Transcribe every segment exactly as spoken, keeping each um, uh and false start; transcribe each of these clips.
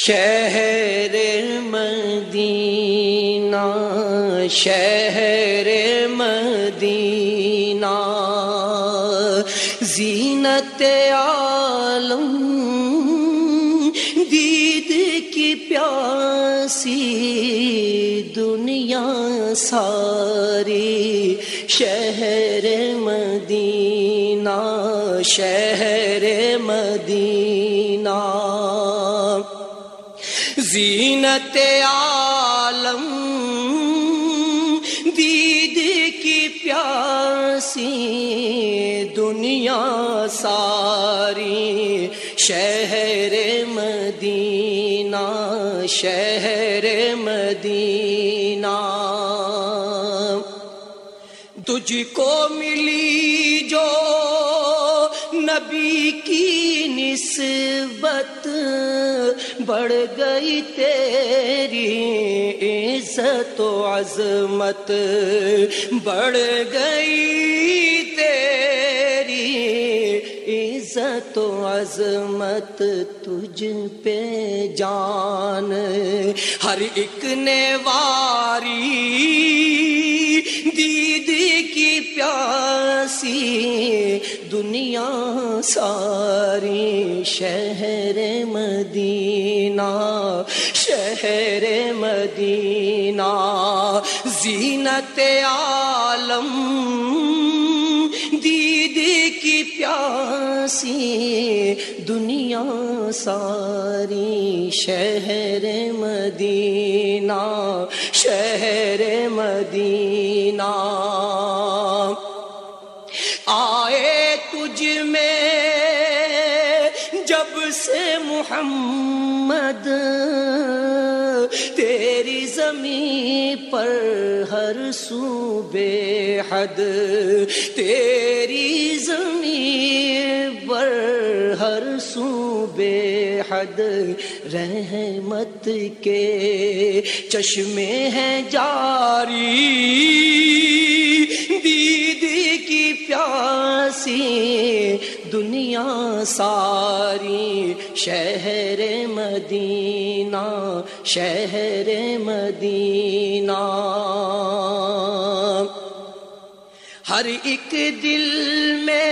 شہر مدینہ شہر مدینہ زینت عالم دید کی پیاسی دنیا ساری شہر مدینہ شہر مدینہ زینت عالم دید کی پیاسی دنیا ساری شہر مدینہ شہر مدینہ تجھ کو ملی جو نبی کی نسبت بڑھ گئی تیری عزت و عظمت بڑھ گئی تیری عزت و عظمت تجھ پہ جان ہر ایک نے واری دید کی پیاسی دنیا ساری شہر مدینہ شہر مدینہ زینت عالم دید کی پیاسی دنیا ساری شہر مدینہ شہر مدینہ آئے تجھ میں جب سے محمد تیری زمین پر ہر سو بے حد تیری زمین پر ہر سو بے حد رحمت کے چشمے ہیں جاری دید کی پیاسی دنیا ساری شہر مدینہ شہر مدینہ ہر ایک دل میں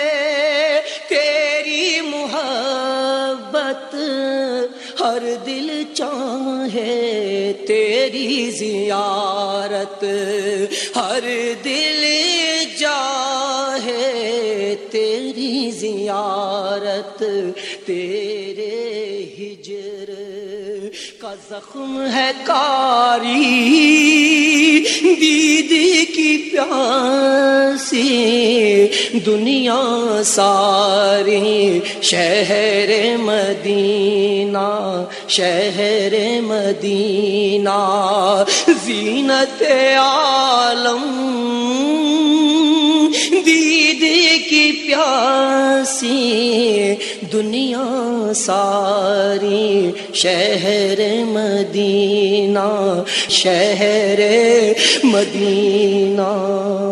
تیری محبت ہر دل چاہے تیری زیارت ہر دل چاہے تیری زیارت تیرے ہجر کا زخم ہے کاری دید کی پیاسی دنیا ساری شہر مدینہ شہر مدینہ زینت عالم دید کی پیاسی دنیا ساری شہر مدینہ شہر مدینہ